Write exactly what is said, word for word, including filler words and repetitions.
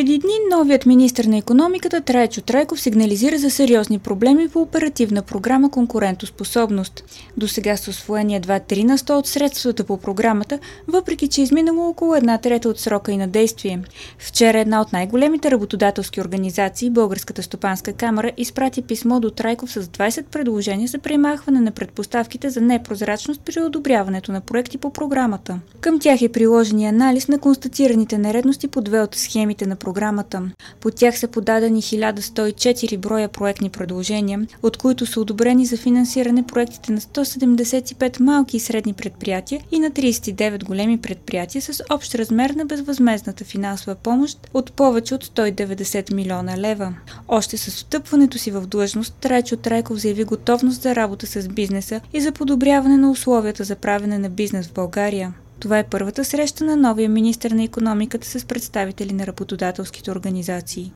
Преди дни новият министър на икономиката Трайчо Трайков сигнализира за сериозни проблеми по оперативна програма „Конкурентоспособност“. До сега са усвоени едва три на сто от средствата по програмата, въпреки че изминало около една трета от срока и на действие. Вчера една от най-големите работодателски организации, Българската стопанска камара, изпрати писмо до Трайков с двайсет предложения за премахване на предпоставките за непрозрачност при одобряването на проекти по програмата. Към тях е приложен анализ на констатираните нередности по две от схемите на програмата. По тях са подадени хиляда сто и четири броя проектни предложения, от които са одобрени за финансиране проектите на сто седемдесет и пет малки и средни предприятия и на трийсет и девет големи предприятия с общ размер на безвъзмездната финансова помощ от повече от сто и деветдесет милиона лева. Още с встъпването си в длъжност, Трайчо Трайков заяви готовност за работа с бизнеса и за подобряване на условията за правене на бизнес в България. Това е първата среща на новия министър на икономиката с представители на работодателските организации.